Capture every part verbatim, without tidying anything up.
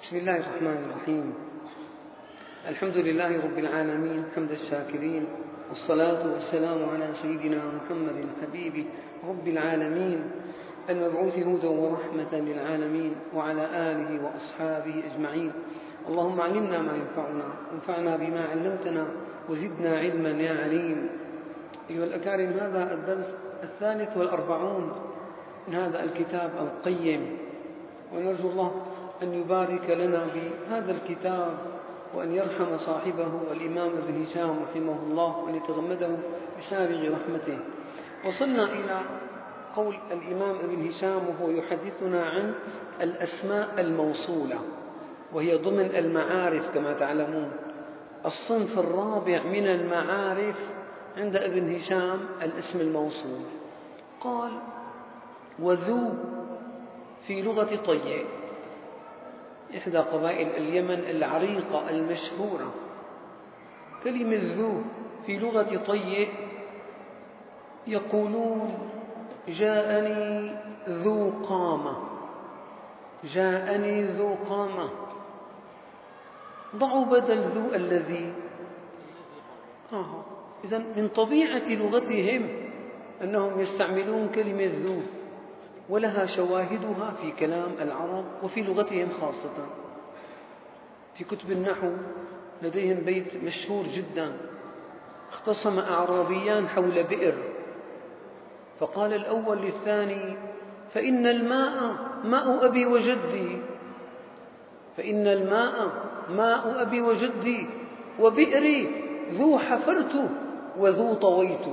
بسم الله الرحمن الرحيم. الحمد لله رب العالمين حمد الشاكرين، والصلاة والسلام على سيدنا محمد حبيب رب العالمين المبعوث هدى ورحمة للعالمين، وعلى آله وأصحابه أجمعين. اللهم علمنا ما ينفعنا وانفعنا بما علمتنا وزدنا علما يا عليم. أيها الأكارم، هذا الدرس الثالث والأربعون من هذا الكتاب القيم، ونرجو الله أن يبارك لنا بهذا الكتاب، وأن يرحم صاحبه الإمام ابن هشام رحمه الله، وأن يتغمده بسابغ رحمته. وصلنا إلى قول الإمام ابن هشام وهو يحدثنا عن الأسماء الموصولة، وهي ضمن المعارف كما تعلمون. الصنف الرابع من المعارف عند ابن هشام الاسم الموصول. قال: وذو في لغة طي، إحدى قبائل اليمن العريقة المشهورة. كلمة ذو في لغة طي يقولون: جاءني ذو قامة، جاءني ذو قامة. ضعوا بدل ذو الذي. آه. إذن من طبيعة لغتهم أنهم يستعملون كلمة ذو، ولها شواهدها في كلام العرب وفي لغتهم خاصة. في كتب النحو لديهم بيت مشهور جدا: اختصم أعرابيان حول بئر، فقال الأول للثاني: فإن الماء ماء أبي وجدي، فإن الماء ماء أبي وجدي، وبئري ذو حفرت وذو طويت.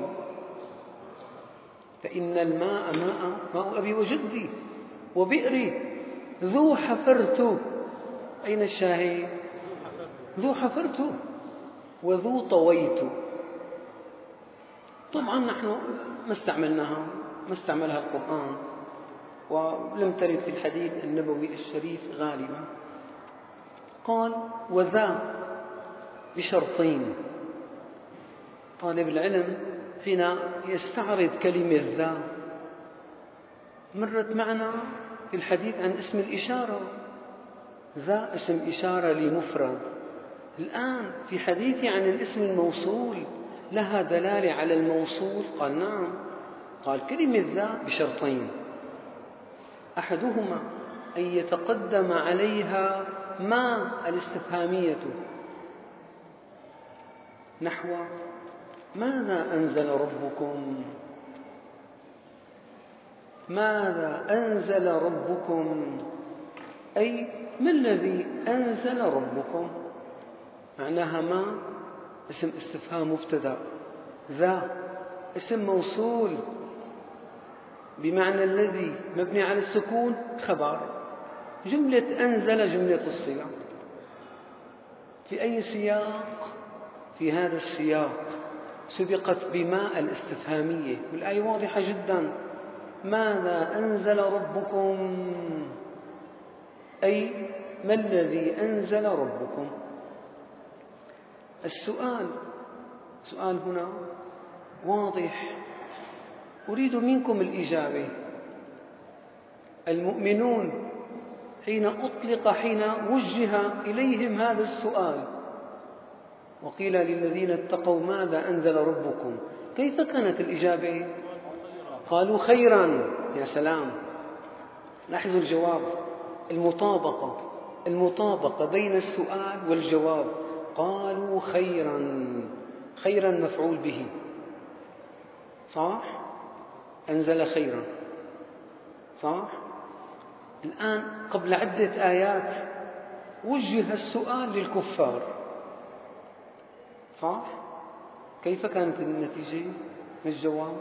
فإن الماء ماء ماء أبي وجدي، وبئري ذو حفرت. أين الشاهد؟ ذو حفرت وذو طويت. طبعا نحن ما استعملناها، ما استعملها القرآن، ولم ترد في الحديث النبوي الشريف غالبا. قال: وذا بشرطين. طالب العلم حين يستعرض كلمة ذا، مرت معنا في الحديث عن اسم الإشارة، ذا اسم إشارة لمفرد. الآن في حديثي عن الاسم الموصول لها دلالة على الموصول. قال: نعم. قال: كلمة ذا بشرطين: أحدهما أن يتقدم عليها ما الاستفهامية، نحو ماذا أنزل ربكم، ماذا أنزل ربكم، أي ما الذي أنزل ربكم. معناها ما اسم استفهام مبتدأ، ذا اسم موصول بمعنى الذي مبني على السكون خبر. جملة أنزل جملة الصيغة. في أي سياق؟ في هذا السياق سبقت بما الاستفهامية، والآية واضحة جدا: ماذا أنزل ربكم، أي ما الذي أنزل ربكم. السؤال سؤال هنا واضح، أريد منكم الإجابة. المؤمنون حين أطلق حين وجه إليهم هذا السؤال وقيل للذين اتقوا ماذا أنزل ربكم، كيف كانت الإجابة؟ قالوا خيرا. يا سلام، لاحظوا الجواب، المطابقة المطابقة بين السؤال والجواب. قالوا خيرا، خيرا مفعول به، صح؟ أنزل خيرا، صح؟ الآن قبل عدة آيات وجه السؤال للكفار، صح؟ كيف كانت النتيجة من الجواب؟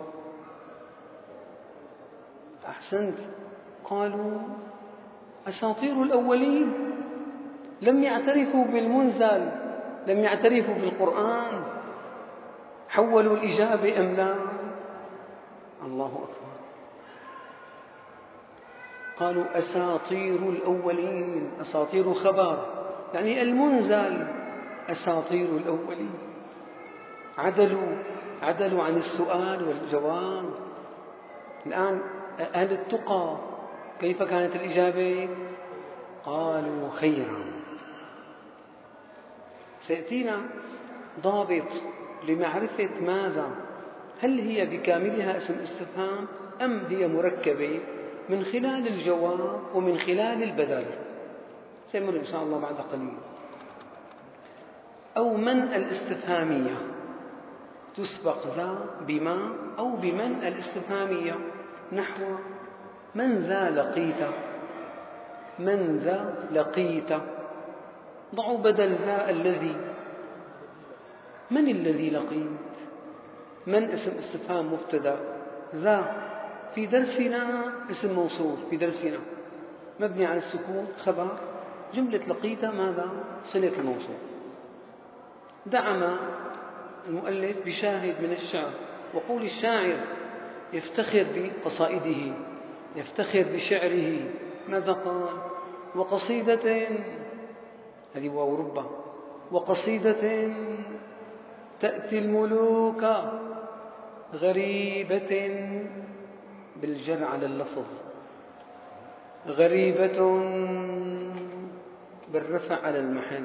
أحسنت. قالوا أساطير الأولين، لم يعترفوا بالمنزل، لم يعترفوا بالقرآن. حولوا الإجابة أم لا؟ الله أكبر. قالوا أساطير الأولين، أساطير خبر يعني المنزل، أساطير الأولين. عدلوا عدلوا عن السؤال والجواب. الآن أهل التقى كيف كانت الإجابة؟ قالوا خيرا. سيأتينا ضابط لمعرفة ماذا، هل هي بكاملها اسم استفهام أم هي مركبة من خلال الجواب ومن خلال البدل. سيمر إن شاء الله بعد قليل. أو من الاستفهامية تسبق ذا بما أو بمن الاستفهامية، نحو من ذا لقيت، من ذا لقيت. ضعوا بدل ذا الذي، من الذي لقيت؟ من اسم استفهام مبتدأ، ذا في درسنا اسم موصول، في درسنا مبني على السكون خبر، جملة لقيت ماذا؟ صلة الموصول. دعم المؤلف بشاهد من الشعر، وقول الشاعر يفتخر بقصائده، يفتخر بشعره. ماذا قال؟ وقصيدة، هذه واو ربة، وقصيدة تأتي الملوك غريبة، بالجر على اللفظ، غريبة بالرفع على المحل.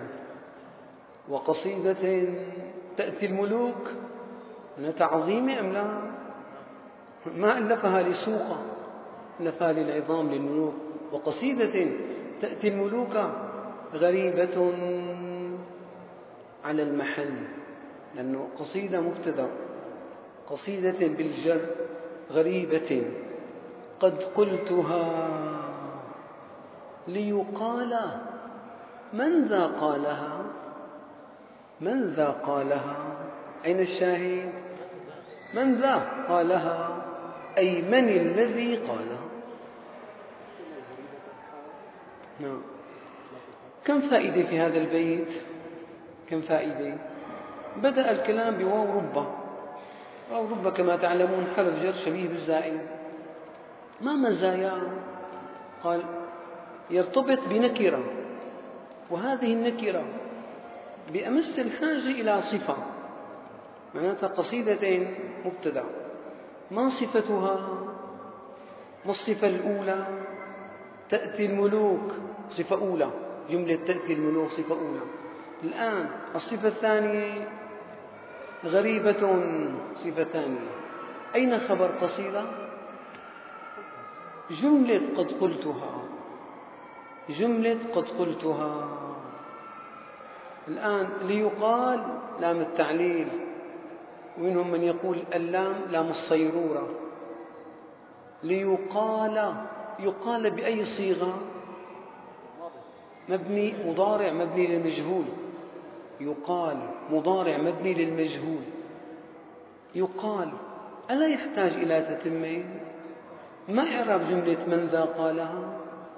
وقصيدة تأتي الملوك، أنا تعظيم أم لا؟ ما ألفها لسوقة، ألفها للعظام للملوك. وقصيدة تأتي الملوك غريبة على المحل، لأنه قصيدة مبتدأ، قصيدة بالجر، غريبة قد قلتها ليقال. من ذا قالها؟ من ذا قالها؟ أين الشاهد؟ من ذا قالها، أي من الذي قالها. نعم. كم فائدة في هذا البيت؟ كم فائدة؟ بدأ الكلام بواو ربة. واو ربة كما تعلمون حرف جر شبيه بالزائد. ما مزاياه؟ قال يرتبط بنكرة، وهذه النكرة بأمس الحاجة إلى صفة، معناتها قصيدة مبتدأ. ما صفتها؟ ما الصفة الأولى؟ تأتي الملوك، صفة أولى، جملة تأتي الملوك صفة أولى. الآن الصفة الثانية غريبة، صفة ثانية. أين خبر قصيدة؟ جملة قد قلتها، جملة قد قلتها. الآن ليقال لام التعليل، ومنهم من يقول اللام لام الصيرورة. ليقال، يقال بأي صيغة؟ مبني مضارع مبني للمجهول. يقال مضارع مبني للمجهول. يقال ألا يحتاج إلى تتمة؟ ما إعراب جملة من ذا قالها؟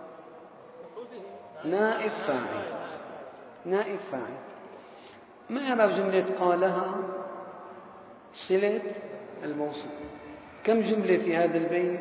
نائب فاعل، نائب فاعل. ما إعراب جملة قالها؟ صلة الموصول. كم جملة في هذا البيت؟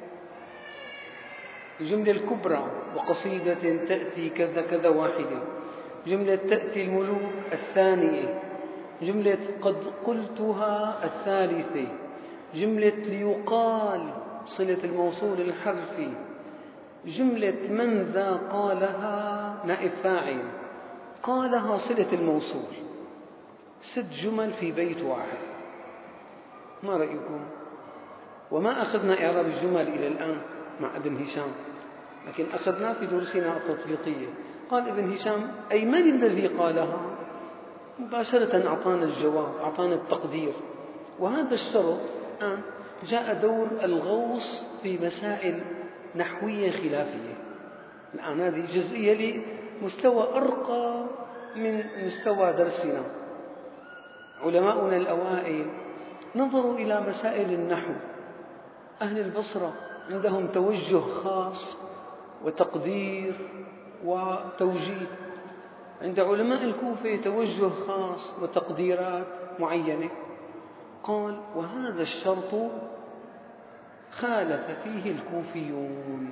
الجملة الكبرى وقصيدة تأتي كذا كذا واحدة. جملة تأتي الملوك الثانية. جملة قد قلتها الثالثة. جملة ليقال صلة الموصول الحرفي. جملة من ذا قالها نائب فاعل، قالها صلة الموصول. ست جمل في بيت واحد. ما رأيكم؟ وما أخذنا إعراب الجمل إلى الآن مع ابن هشام، لكن أخذناه في دروسنا التطبيقية. قال ابن هشام أي من الذي قالها؟ مباشرة أعطانا الجواب، أعطانا التقدير. وهذا الشرط الآن جاء دور الغوص في مسائل نحوية خلافية. الآن هذه جزئية لمستوى أرقى من مستوى درسنا. علماؤنا الأوائل نظروا إلى مسائل النحو. أهل البصرة عندهم توجه خاص وتقدير وتوجيه، عند علماء الكوفة توجه خاص وتقديرات معينة. قال وهذا الشرط خالف فيه الكوفيون.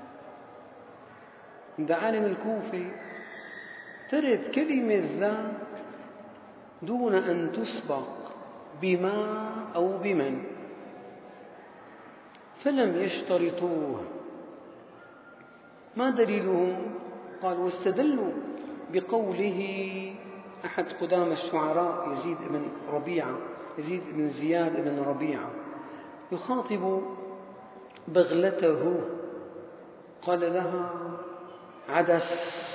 عند عالم الكوفة ترد كلمة ذا دون أن تسبق بما أو بمن، فلم يشترطوه. ما دليلهم؟ قال واستدلوا بقوله أحد قدام الشعراء يزيد بن ربيعة يزيد بن زياد بن ربيعة يخاطب بغلته قال لها عدس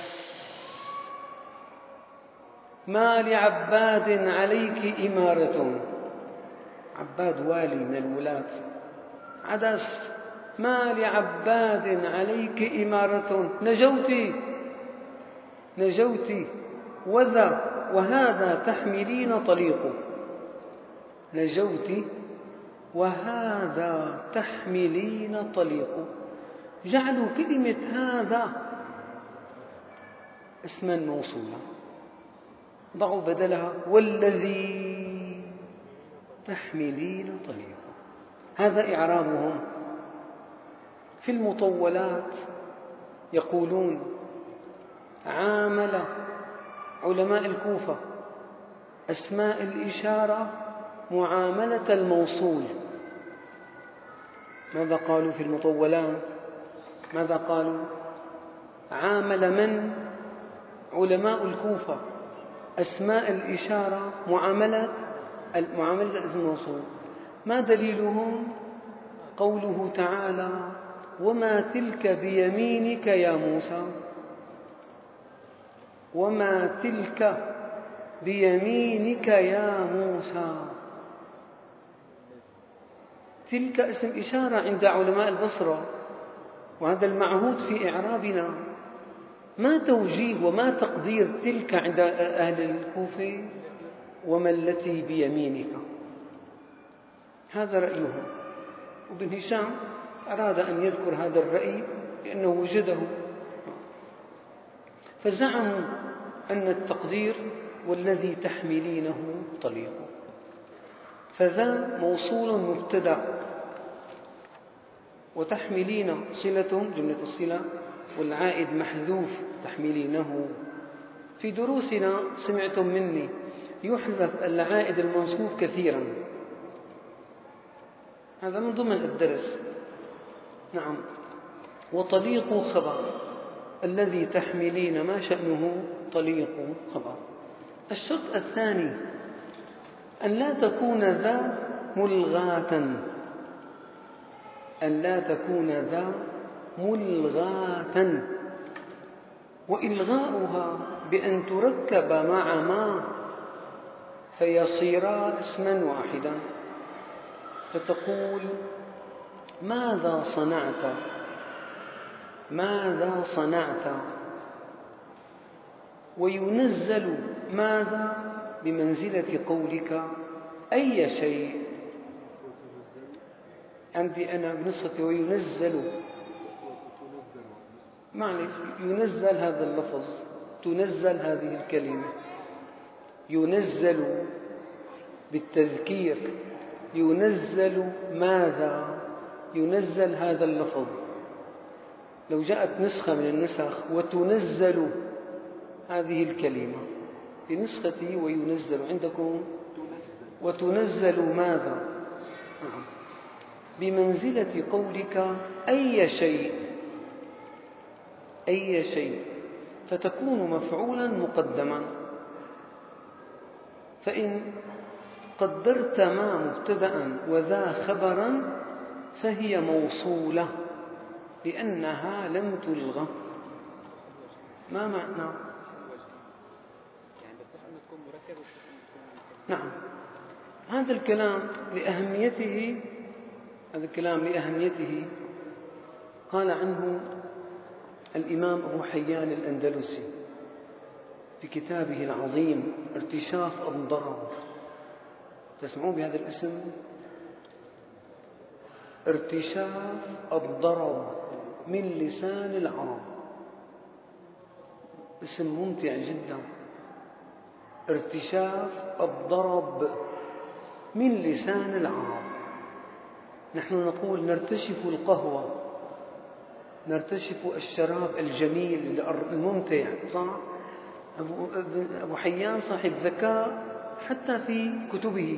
ما لعباد عليك إمارة، عباد والي من الولاة، عدس ما لعباد عليك إمارة، نجوت نجوت وذا وهذا تحملين طليق، نجوت وهذا تحملين طليق. جعلوا كلمة هذا اسما موصولا، ضعوا بدلها والذي تحملين طليق. هذا إعرابهم. في المطولات يقولون عامل علماء الكوفة أسماء الإشارة معاملة الموصول. ماذا قالوا في المطولات؟ ماذا قالوا؟ عامل من علماء الكوفة أسماء الإشارة معاملة معاملة الاسم الموصول. ما دليلهم؟ قوله تعالى وما تلك بيمينك يا موسى، وما تلك بيمينك يا موسى. تلك اسم إشارة عند علماء البصرة، وهذا المعهود في إعرابنا. ما توجيه وما تقدير تلك عند أهل الكوفة؟ وما التي بيمينك. هذا رأيهم. وابن هشام أراد أن يذكر هذا الرأي لأنه وجده، فزعموا أن التقدير والذي تحملينه طليق. فذا موصول مبتدأ، وتحملين صلة جملة الصلة، والعائد محذوف تحملينه. في دروسنا سمعتم مني يحذف العائد المنصوب كثيرا، هذا من ضمن الدرس. نعم. وطليق خبر، الذي تحملين ما شأنه طليق خبر. الشرط الثاني أن لا تكون ذا ملغاة، أن لا تكون ذا ملغاة، وإلغاؤها بأن تركب مع ما فيصيرا اسما واحدا. فتقول ماذا صنعت، ماذا صنعت، وينزل ماذا بمنزلة قولك أي شيء. عندي أنا بنسختي وينزل، معنى ينزل هذا اللفظ، تنزل هذه الكلمة، ينزل بالتذكير، ينزل ماذا، ينزل هذا اللفظ. لو جاءت نسخة من النسخ وتنزل هذه الكلمة، في نسختي وينزل، عندكم وتنزل ماذا، بمنزلة قولك أي شيء، أي شيء، فتكون مفعولا مقدما. فإن قدرت ما مبتدأ وذا خبرا فهي موصولة لأنها لم تلغى. ما معنى؟ نعم. هذا الكلام لأهميته، هذا الكلام لأهميته قال عنه الإمام أبو حيان الأندلسي في كتابه العظيم ارتشاف الضرب. تسمعون بهذا الاسم؟ ارتشاف الضرب من لسان العرب. اسم ممتع جدا. ارتشاف الضرب من لسان العرب. نحن نقول نرتشف القهوة، نرتشف الشراب الجميل الممتع، صح؟ أبو حيان صاحب ذكاء حتى في كتبه،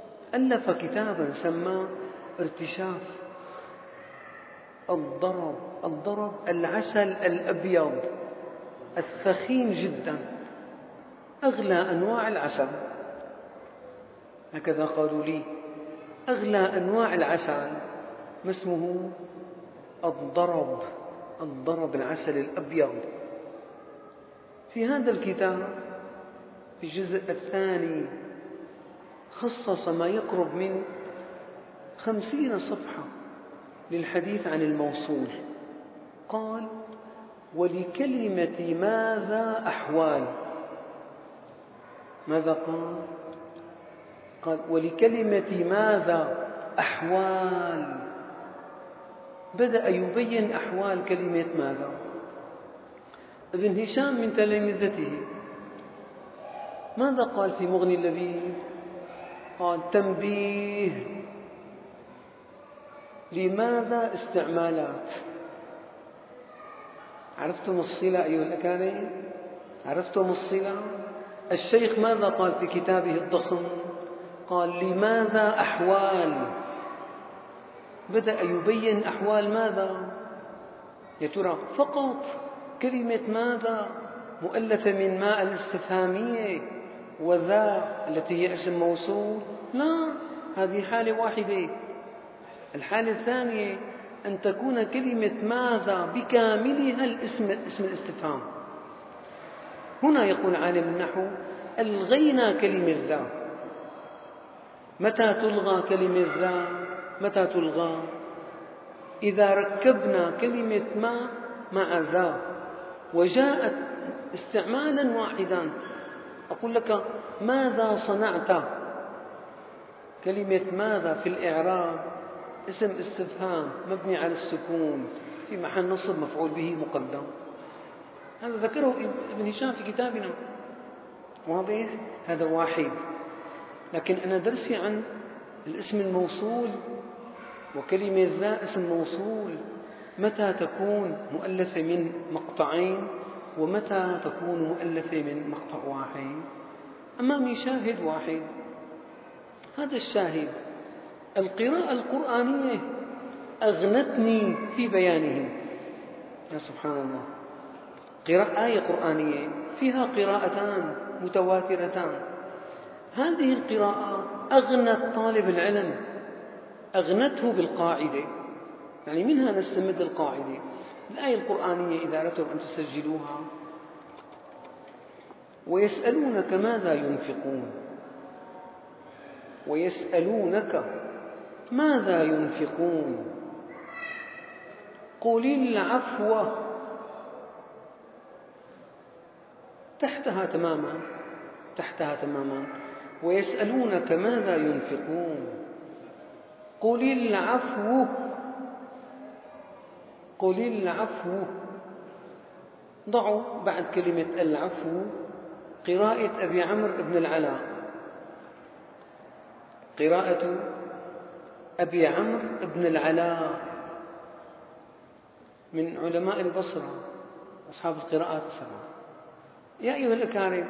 ألف كتابا سماه ارتشاف الضرب الضرب العسل الأبيض الثخين جدا، أغلى أنواع العسل، هكذا قالوا لي، أغلى أنواع العسل ما اسمه؟ الضرب، الضرب العسل الأبيض. في هذا الكتاب في الجزء الثاني خصص ما يقرب من خمسين صفحة للحديث عن الموصول. قال: ولكلمة ماذا أحوال. ماذا قال؟ قال: ولكلمة ماذا أحوال. بدأ يبين أحوال كلمة ماذا. ابن هشام من تلامذته ماذا قال في مغني اللبيب؟ قال: تنبيه لماذا استعمالات. عرفتم الصلة أيها الأكارم؟ عرفتم الصلة؟ الشيخ ماذا قال في كتابه الضخم؟ قال: لماذا أحوال. بدأ يبين أحوال ماذا. يا ترى فقط كلمة ماذا مؤلفة من ماء الاستفهامية وذا التي هي اسم موصول؟ لا، هذه حالة واحدة. الحالة الثانية أن تكون كلمة ماذا بكاملها الاسم اسم الاستفهام. هنا يقول عالم النحو: ألغينا كلمة ذا. متى تلغى كلمة ذا؟ متى تلغى؟ إذا ركبنا كلمة ما مع ذا وجاءت استعمالا واحدا. أقول لك: ماذا صنعت؟ كلمة ماذا في الإعراب اسم استفهام مبني على السكون في محل نصب مفعول به مقدم. هذا ذكره ابن هشام في كتابنا، واضح؟ هذا واحد. لكن أنا درسي عن الاسم الموصول وكلمة ذا اسم موصول، متى تكون مؤلفة من مقطعين ومتى تكون مؤلفة من مقطع واحد. أمامي شاهد واحد، هذا الشاهد القراءة القرآنية أغنتني في بيانه. يا سبحان الله، قراءة آية قرآنية فيها قراءتان متواترتان، هذه القراءة أغنت طالب العلم، أغنته بالقاعدة، يعني منها نستمد القاعدة. الآية القرآنية إذا أردتم أن تسجلوها: ويسألونك ماذا ينفقون. ويسألونك ماذا ينفقون قل العفو. تحتها تماما، تحتها تماما ويسألونك ماذا ينفقون قل العفو. قل العفو. ضعوا بعد كلمة العفو قراءة أبي عمرو بن العلاء، قراءة أبي عمرو بن العلاء من علماء البصرة أصحاب القراءات السبعة. يا أيها الأكارم،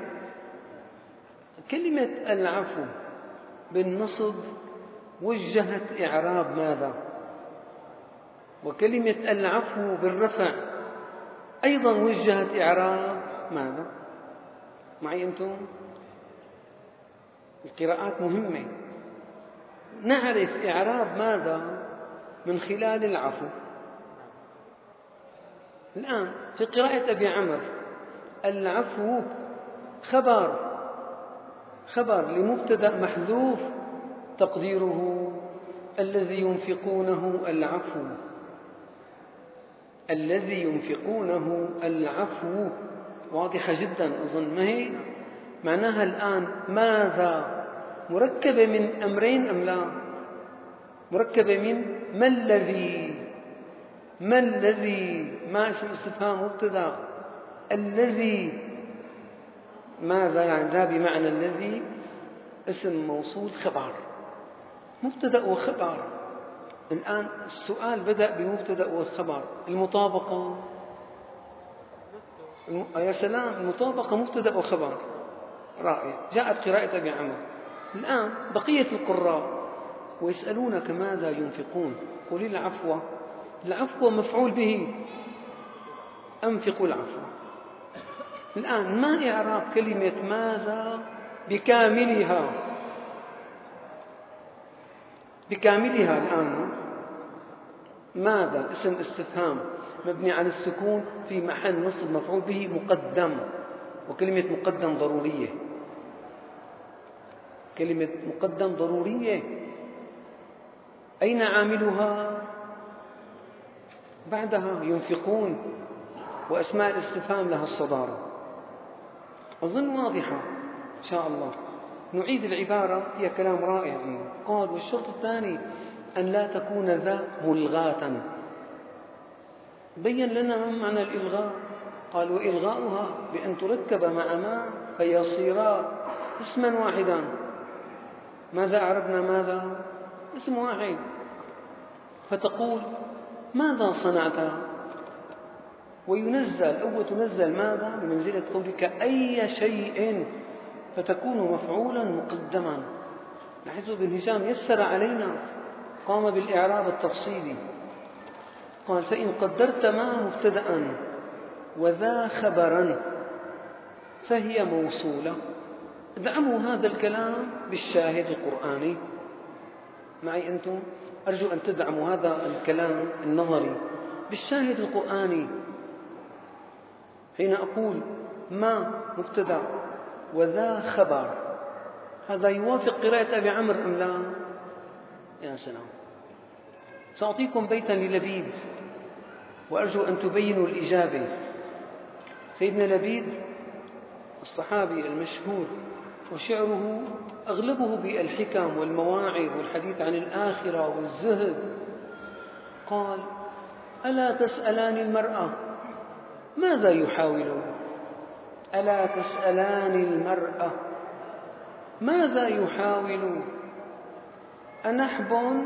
كلمة العفو بالنصب وجهت إعراب ماذا، وكلمة العفو بالرفع أيضا وجهت إعراب ماذا. معي أنتم؟ القراءات مهمة، نعرف إعراب ماذا من خلال العفو. الآن في قراءة أبي عمرو العفو خبر، خبر لمبتدأ محذوف تقديره الذي ينفقونه العفو، الذي ينفقونه العفو. واضحة جدا أظن، ما هي معناها الآن ماذا مركبة من أمرين أم لا؟ مركبة من ما الذي، ما الذي ما اسم استفهام مبتدأ، الذي ماذا يعني ذا بمعنى الذي اسم موصول خبر، مبتدأ وخبر. الآن السؤال بدأ بمبتدأ وخبر. المطابقة، يا سلام، المطابقة مبتدأ وخبر، رائع. جاءت قراءة أبي عمرو. الآن بقية القراء: ويسألونك ماذا ينفقون قل العفو العفو مفعول به، أنفقوا العفو. الآن ما إعراب كلمة ماذا بكاملها؟ بكاملها الآن ماذا اسم استفهام مبني على السكون في محل نصب مفعول به مقدم، وكلمة مقدم ضرورية، كلمة مقدم ضرورية. أين عاملها؟ بعدها ينفقون، وأسماء الاستفهام لها الصدارة. أظن واضحة إن شاء الله. نعيد العبارة، هي كلام رائع. قال: والشرط الثاني أن لا تكون ذا ملغاة. بين لنا ما معنى الإلغاء. قال: وإلغاؤها بأن تركب مع ما فيصيرا اسما واحدا. ماذا أعربنا؟ ماذا اسم واحد، فتقول ماذا صنعت، وينزل أو تنزل ماذا بمنزلة قولك أي شيء، فتكون مفعولا مقدما. لاحظوا ابن هشام يسر علينا، قام بالإعراب التفصيلي. قال: فإن قدرت ما مبتدأ وذا خبرا فهي موصولة. ادعموا هذا الكلام بالشاهد القرآني معي أنتم. أرجو أن تدعموا هذا الكلام النظري بالشاهد القرآني. حين أقول ما مبتدأ وذا خبر، هذا يوافق قراءة أبي عمرو أم لا؟ يا سلام. سأعطيكم بيتا للبيد وأرجو أن تبينوا الإجابة. سيدنا لبيد الصحابي المشهور، وشعره أغلبه بالحكم والمواعظ والحديث عن الآخرة والزهد، قال: ألا تسألان المرأة ماذا يحاولون؟ ألا تسألان المرأة ماذا يحاولون؟ أنحب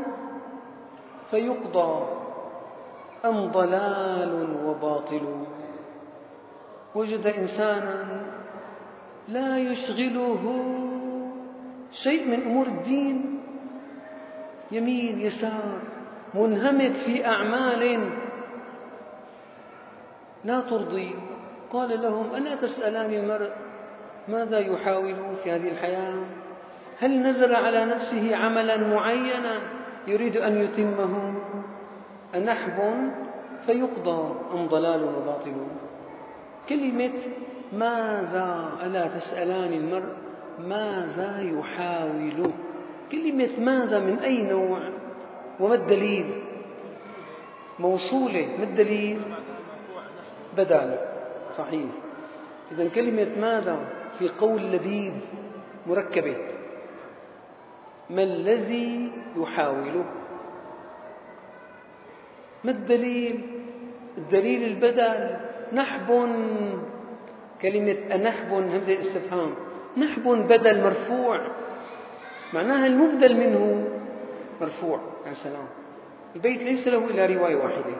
فيقضى أم ضلال وباطل؟ وجد إنسانا لا يشغله شيء من أمور الدين، يمين يسار، منهمك في أعمال لا ترضي. قال لهم: ألا تسألان المرء ماذا يحاول في هذه الحياة؟ هل نزل على نفسه عملا معينا يريد أن يتمه؟ أنحب فيقضى أم ضلال وباطل؟ كلمة ماذا، ألا تسألان المرء ماذا يحاول، كلمة ماذا من أي نوع؟ وما الدليل؟ موصولة. ما الدليل؟ بدل. صحيح. إذن كلمة ماذا في قول لبيد مركبة. ما الذي يحاول؟ ما الدليل؟ الدليل البدل. نحب، كلمة أنحب همزة استفهام، نحب بدل مرفوع، معناها المبدل منه مرفوع. يا سلام. البيت ليس له إلا رواية واحدة.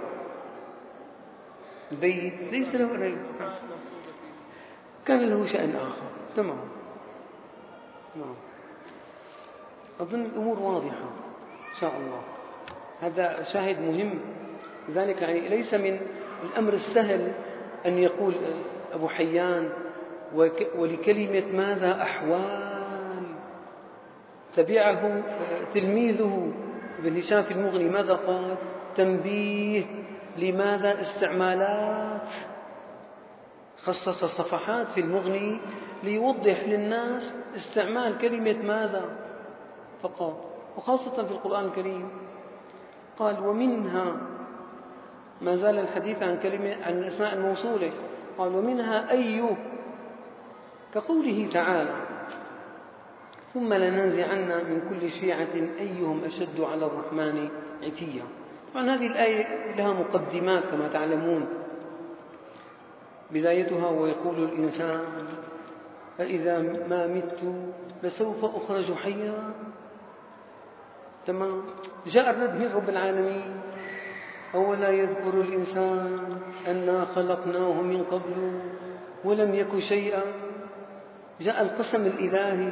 البيت ليس له إلا كان له شأن آخر. تمام. نعم. أظن الأمور واضحة إن شاء الله. هذا شاهد مهم. لذلك يعني ليس من الأمر السهل أن يقول أبو حيان ولكلمة ماذا أحوال. تبعه تلميذه ابن هشام في المغني، ماذا قال؟ تنبيه لماذا استعمالات. خصص صفحات في المغني ليوضح للناس استعمال كلمة ماذا فقط، وخاصة في القرآن الكريم. قال: ومنها، ما زال الحديث عن كلمة عن الأسماء الموصولة. قال: ومنها أي، كقوله تعالى: ثم لننزعن من كل شيعة أيهم أشد على الرحمن عتيا. طبعا هذه الآية لها مقدمات كما تعلمون. بدايتها: ويقول الإنسان أإذا ما مت لسوف أخرج حيا. تمام. جاء الرد من رب العالمين: أولا يذكر الإنسان أنا خلقناه من قبل ولم يك شيئا. جاء القسم الإلهي: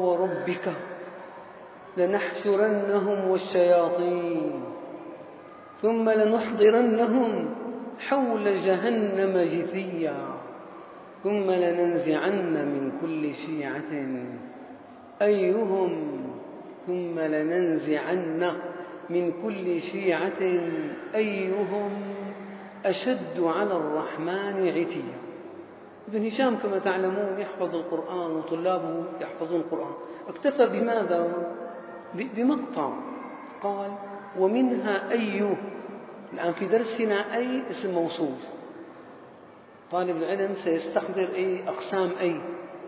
فوربك لنحشرنهم والشياطين ثم لنحضرنهم حول جهنم جثيا ثم لننزعن من كل شيعة أيهم ثم لننزعن من كل شيعة أيهم أشد على الرحمن عتيا. ابن هشام كما تعلمون يحفظ القرآن وطلابه يحفظون القرآن، اكتفى بماذا؟ بمقطع، قال ومنها أي. الآن في درسنا أي اسم موصول، طالب العلم سيستحضر أي أقسام أي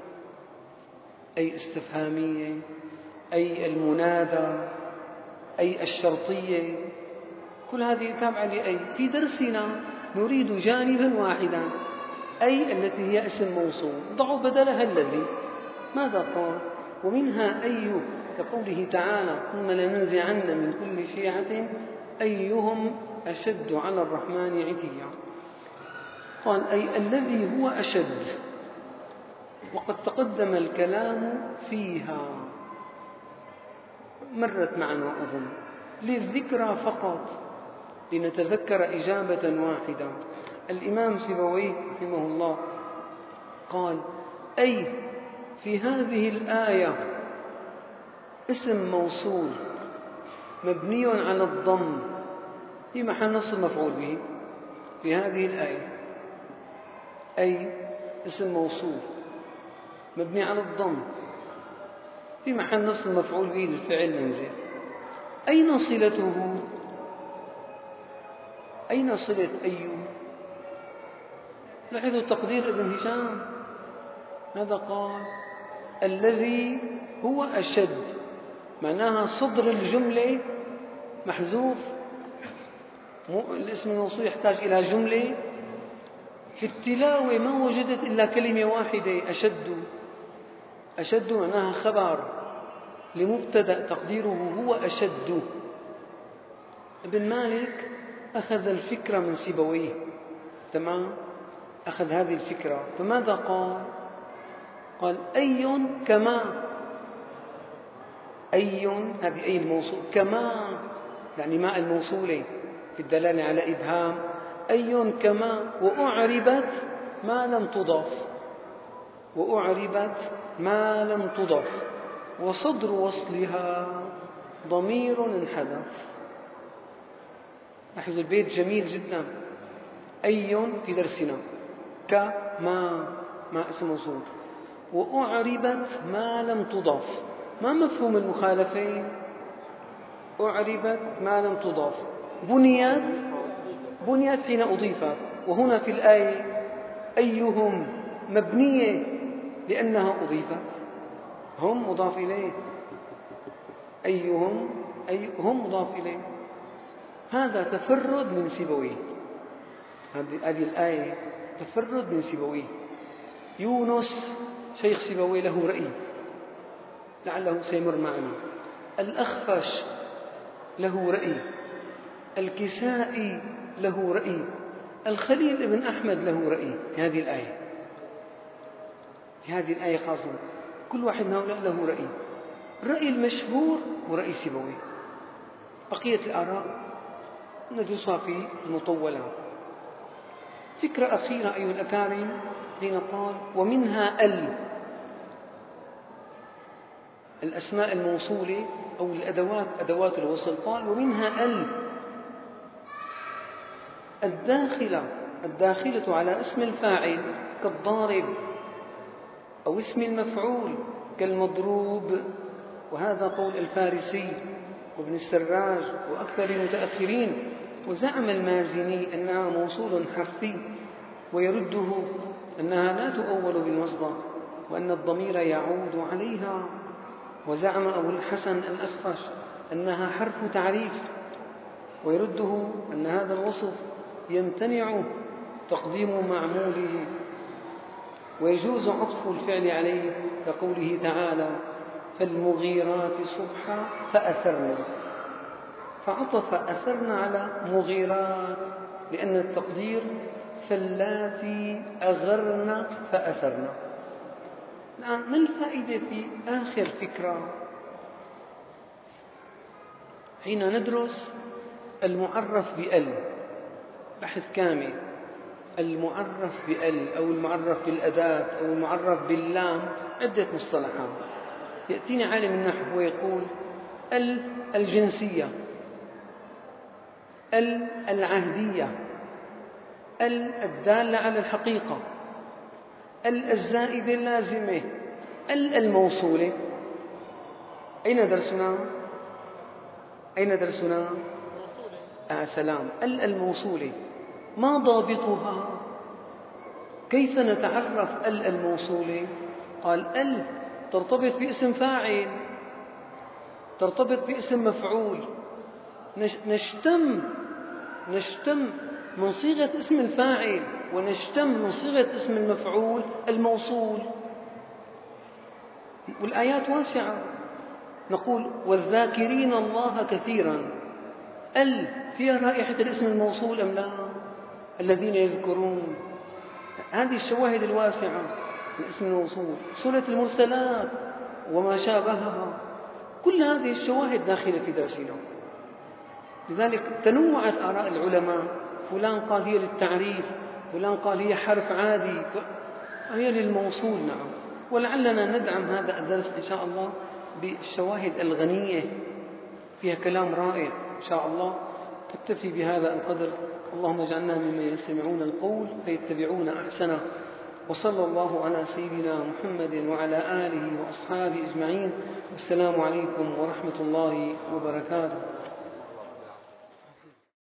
أي استفهامية، أي المنادى، أي الشرطية، كل هذه تابعة لأي. في درسنا نريد جانبا واحدا، أي التي هي اسم موصول، ضعوا بدلها الذي. ماذا قال؟ ومنها أي كقوله تعالى ثم لننزعن من كل شيعة أيهم أشد على الرحمن عتيا. قال أي الذي هو أشد، وقد تقدم الكلام فيها، مرت معنا أظن، للذكرى فقط لنتذكر إجابة واحدة. الإمام سيبويه رحمه الله قال أي في هذه الآية اسم موصول مبني على الضم في محل نصب مفعول به. في هذه الآية أي اسم موصول مبني على الضم في محل نصب مفعول به للفعل منزل. أين صلته؟ أين صلة أي؟ لاحظوا تقدير ابن هشام، هذا قال الذي هو أشد، معناها صدر الجملة محذوف، الاسم الموصول يحتاج إلى جملة. في التلاوة ما وجدت إلا كلمة واحدة أشد. أشد معناها خبر لمبتدأ تقديره هو أشد. ابن مالك أخذ الفكرة من سيبويه، تمام، أخذ هذه الفكرة، فماذا قال؟ قال أي كما، أي هذه أي الموصول، كما يعني ما الموصولة في الدلالة على إبهام، أي كما وأعربت ما لم تضاف، وأعربت ما لم تضاف وصدر وصلها ضمير انحذف. لاحظوا البيت جميل جدا. أي في درسنا كما ما اسم موصول، وأعربت ما لم تضاف. ما مفهوم المخالفة؟ أعربت ما لم تضاف، بنيت بنيت حين أضيفت، وهنا في الآية أيهم مبنية لأنها أضيفت، هم مضاف إليه، أيهم أي هم مضاف إليه. هذا تفرد من سيبويه، هذه الآية تفرد من سيبويه. يونس شيخ سيبويه له رأي لعله سيمر معنا، الأخفش له رأي، الكسائي له رأي، الخليل ابن أحمد له رأي في هذه الآية. في هذه الآية خاصة كل واحد من هؤلاء له رأي، الرأي المشهور ورأي سيبويه. بقية الآراء ندرسها في المطولة. فكرة أخيرة أيها الأكارم، حين قال ومنها ال، الأسماء الموصولة أو الأدوات أدوات الوصل، قال ومنها ال الداخلة الداخلة على اسم الفاعل كالضارب، أو اسم المفعول كالمضروب، وهذا قول الفارسي وابن السراج وأكثر المتأخرين. وزعم المازني أنها موصول حرفي ويرده أنها لا تؤول بالمصدر وأن الضمير يعود عليها. وزعم أبو الحسن الأخفش أنها حرف تعريف ويرده أن هذا الوصف يمتنع تقديم معموله ويجوز عطف الفعل عليه كقوله تعالى فالمغيرات صبحا فأثرنا، فعطف أثرنا على مغيرات لأن التقدير فاللاتي أغرن فأثرنا. الآن ما الفائدة في آخر فكرة؟ حين ندرس المعرف بأل، بحث كامل. المعرف بأل أو المعرف بالأداة أو المعرف باللام عدة مصطلحات. يأتيني عالم النحو ويقول ال الجنسية، ال العهدية، ال الدالة على الحقيقة، ال الزائدة اللازمة، ال الموصولة. أين درسنا؟ أين درسنا؟ آه سلام. ال الموصولة ما ضابطها؟ كيف نتعرف ال الموصولة؟ قال ال ترتبط باسم فاعل، ترتبط باسم مفعول، نشتم نشتم من صيغة اسم الفاعل ونشتم من صيغة اسم المفعول الموصول. والآيات واسعة، نقول والذاكرين الله كثيرا، ال فيها رائحة الاسم الموصول أم لا؟ الذين يذكرون. هذه الشواهد الواسعة من اسم الموصول. سورة المرسلات وما شابهها، كل هذه الشواهد داخلة في درسنا. لذلك تنوعت آراء العلماء، فلان قال هي للتعريف، فلان قال هي حرف عادي، هي للموصول. نعم. ولعلنا ندعم هذا الدرس إن شاء الله بالشواهد الغنية، فيها كلام رائع إن شاء الله. تكتفي بهذا القدر. اللهم اجعلنا ممن يستمعون القول فيتبعون أحسنه. وصلى الله على سيدنا محمد وعلى آله وأصحابه أجمعين. والسلام عليكم ورحمة الله وبركاته.